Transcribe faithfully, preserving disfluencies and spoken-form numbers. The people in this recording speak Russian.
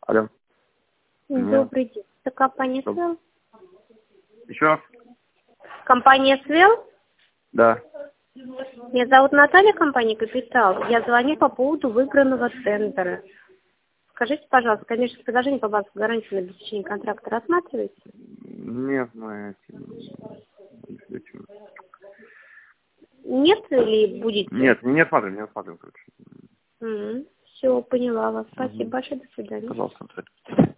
Алло. Добрый день. Это компания Доб- Свел? Еще раз? Компания Свел? Да. Меня зовут Наталья, компания Капитал. Я звоню по поводу выигранного тендера. Скажите, пожалуйста, коммерческое предложение по банковской гарантии на обеспечение контракта рассматриваете? Нет, мы этим... этим- Нет или будете? Нет, не смотрим, не смотрим, короче. Все, поняла вас. Спасибо Мгм. большое, до свидания. Пожалуйста, Наталья.